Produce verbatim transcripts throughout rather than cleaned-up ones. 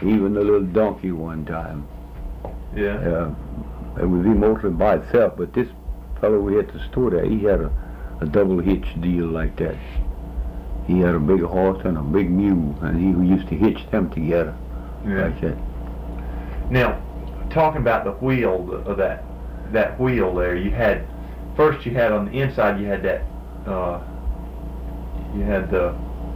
even the little donkey one time. Yeah. Uh, it would be mostly by itself, but this fellow we had at the store there, he had a, a double hitch deal like that. He had a big horse and a big mule, and he used to hitch them together Yeah. like that. Now, talking about the wheel of that that wheel there, you had first you had on the inside you had that uh, you had the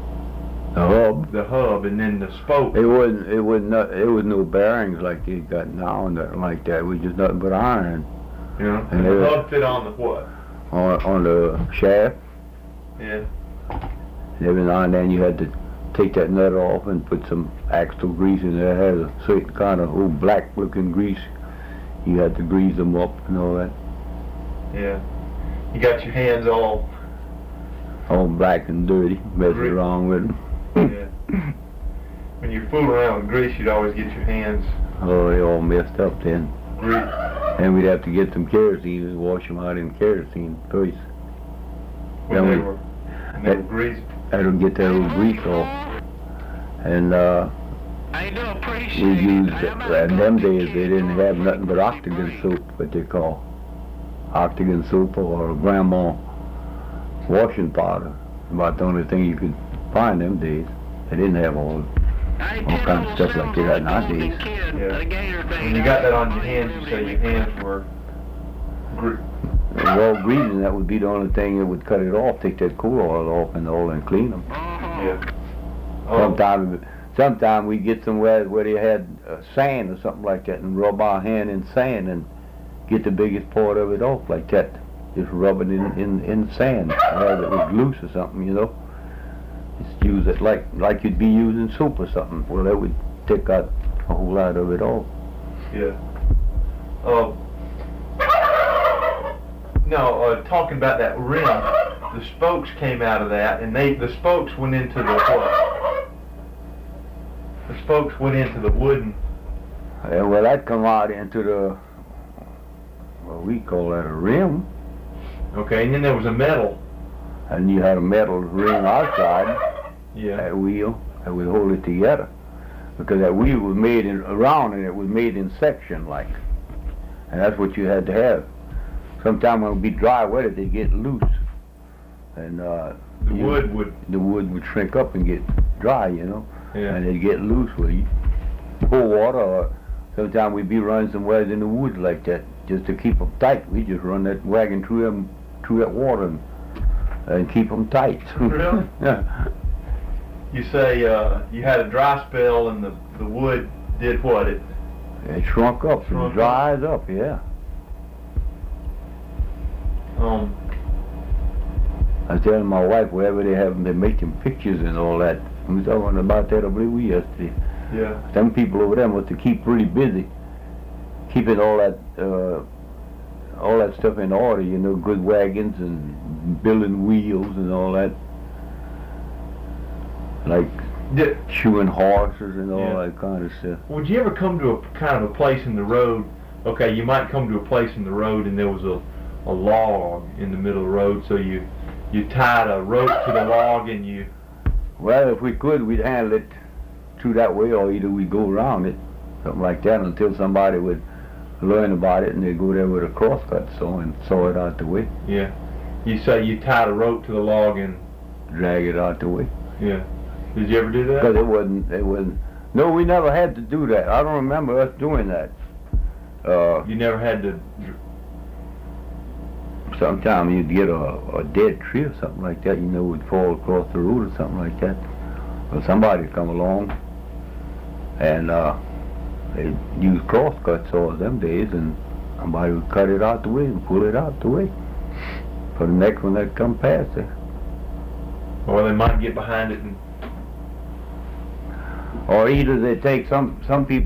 The hub. the hub, and then the spoke. It wasn't. It was not. It was no bearings like they got now and nothing like that. It was just nothing but iron You know, And and the they- hub fit on the what? on on the shaft. Yeah. And every now and then you had to take that nut off and put some axle grease in there. It had a certain kind of old black-looking grease. You had to grease them up and all that. Yeah. You got your hands all. All black and dirty, messing Grit. around with them. Yeah. When you fool around with grease, you'd always get your hands Oh, they all messed up then. greased. And we'd have to get some kerosene and wash them out in kerosene first. When Then they we- were, when they were greased. That'll get that old grease off. And uh, I do we appreciate used, it. in them days they didn't have nothing but octagon soap, what they call octagon soap, or grandma washing powder. About the only thing you could find them days. They didn't have all all kinds of stuff like they got nowadays. Yeah. When you got that on your hands, you say your hands were gre- Well, greasing, that would be the only thing that would cut it off, take that cool oil off and all and clean them. yeah. Oh, Sometimes, sometime we get somewhere where they had uh, sand or something like that and rub our hand in sand and get the biggest part of it off like that. Just rub it in, in, in sand, whether it was loose or something, you know. Just use it like, like you'd be using soap or something. Well, that would take out a whole lot of it off. yeah. Uh, no, uh, talking about that rim, the spokes came out of that, and they the spokes went into the what? The spokes went into the wooden. And well, that come out into the, well, we call that a rim. Okay, and then there was a metal. And you had a metal ring outside Yeah. that wheel that would hold it together, because that wheel was made in around and it was made in section like, and that's what you had to have. Sometime when it would be dry weather, they'd get loose, and uh, The you- wood would. the wood would shrink up and get dry, you know, Yeah. and they'd get loose where you pour water, or sometime we'd be running somewhere in the woods like that just to keep them tight. We just run that wagon through them through that water and, and keep them tight. Really? Yeah. You say uh, you had a dry spell, and the the wood did what? It. It shrunk up Shrunk and dries up, yeah. Um. I was telling my wife, wherever they have them, they make them pictures and all that. We was talking about that, I believe, we yesterday. Yeah. Them people over there must to keep really busy, keeping all that, uh, all that stuff in order, you know, good wagons and building wheels and all that. Like Did, shoeing horses and all Yeah. that kind of stuff. would you ever come to a kind of a place in the road? Okay, you might come to a place in the road, and there was a a log in the middle of the road, so you you tied a rope to the log, and you. Well, if we could, we'd handle it through that way, or either we'd go around it, something like that, until somebody would learn about it, and they'd go there with a crosscut saw and saw it out the way, Yeah. You say you tied a rope to the log, and drag it out the way. yeah. Did you ever do that? Because it wasn't, it wasn't, no, we never had to do that. I don't remember us doing that. Uh, You never had to. sometime you'd get a, a dead tree or something like that, you know, would fall across the road or something like that. Or somebody would come along and uh, they'd use crosscut saws them days, and somebody would cut it out the way and pull it out the way for the next one that come past there. Or they might get behind it and. Or either they take some, some people